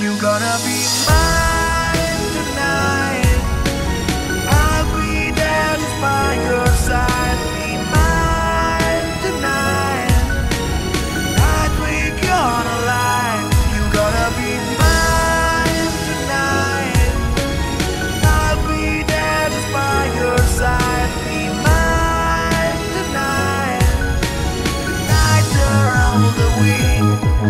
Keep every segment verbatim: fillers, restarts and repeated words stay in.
You gonna be mine tonight. I'll be there just by your side. Be mine tonight. Tonight we gonna lie. You gonna be mine tonight. I'll be there just by your side. Be mine tonight. Tonight around the wind.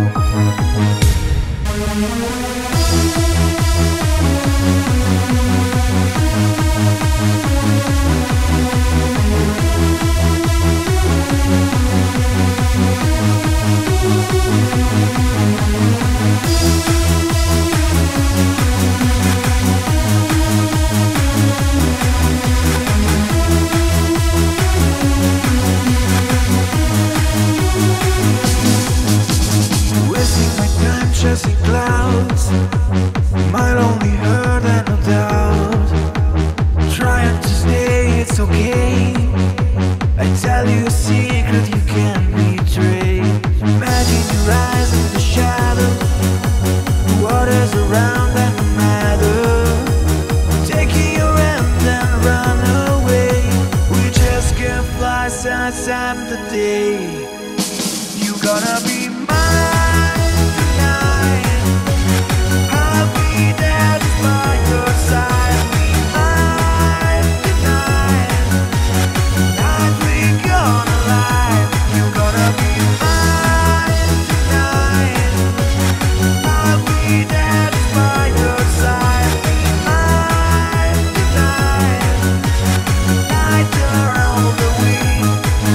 Wasting my time chasing clouds, my lonely hurt and no doubt. Trying to stay, it's okay. I tell you a secret you can't betray. Imagine your eyes in the shadow. The waters around and no matter. Taking your hand and run away. We just can't fly since the day. You gonna be mine tonight. I'll be there just by your side. Be mine tonight. Tonight we gonna lie. You gonna be mine tonight. I'll be there just by your side. Be mine tonight. Tonight around the wind.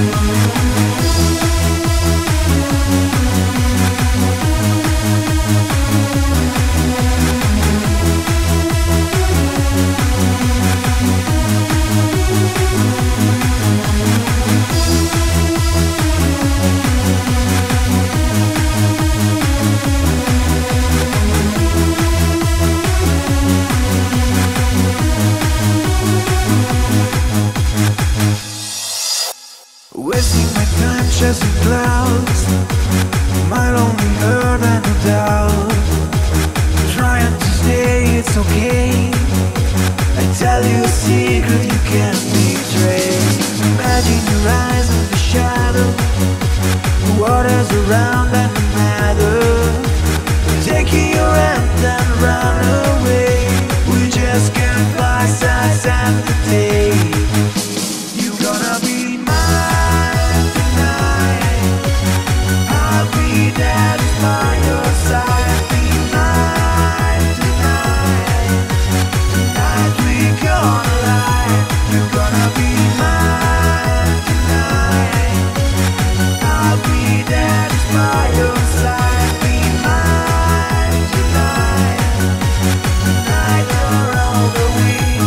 Wasting my time chasing clouds, my lonely hurt and no doubt. Trying to stay, it's okay. I tell you a secret you can't betray. Imagine your eyes in the shadow. The waters around and no matter. Taking your hand and run away. We just can't fly since the day. You gonna be mine tonight. I'll be there just by your side. Be mine tonight. Tonight we gonna lie. You gonna be mine tonight. I'll be there just by your side. Be mine tonight. Tonight around the wind.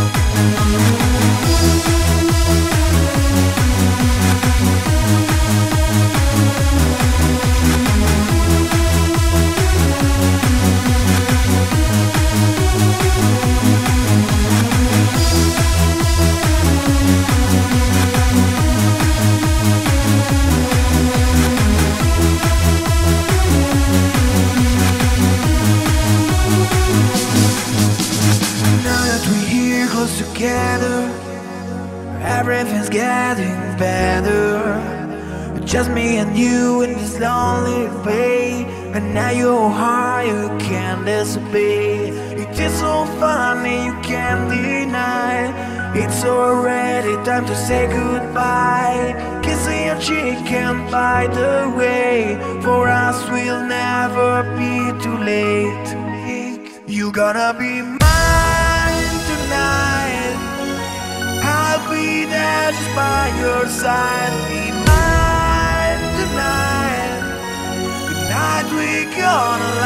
Now that we're here close together, everything's getting better. Just me and you in this lonely way. And now you're high, you can't disobey. It is so funny, you can't deny. It's already time to say goodbye. Kissing your cheek and by the way. For us will never be too late. You gonna be mine tonight. I'll be there just by your side. Be mine tonight. Tonight we gonna